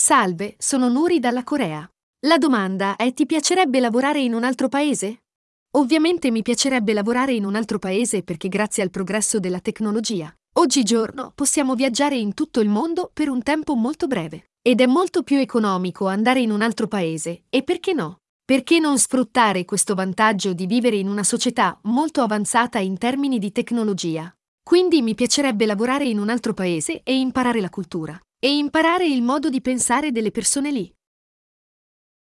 Salve, sono Nuri dalla Corea. La domanda è: ti piacerebbe lavorare in un altro paese? Ovviamente mi piacerebbe lavorare in un altro paese perché grazie al progresso della tecnologia, oggigiorno possiamo viaggiare in tutto il mondo per un tempo molto breve. Ed è molto più economico andare in un altro paese, e perché no? Perché non sfruttare questo vantaggio di vivere in una società molto avanzata in termini di tecnologia? Quindi mi piacerebbe lavorare in un altro paese e imparare la cultura. E imparare il modo di pensare delle persone lì.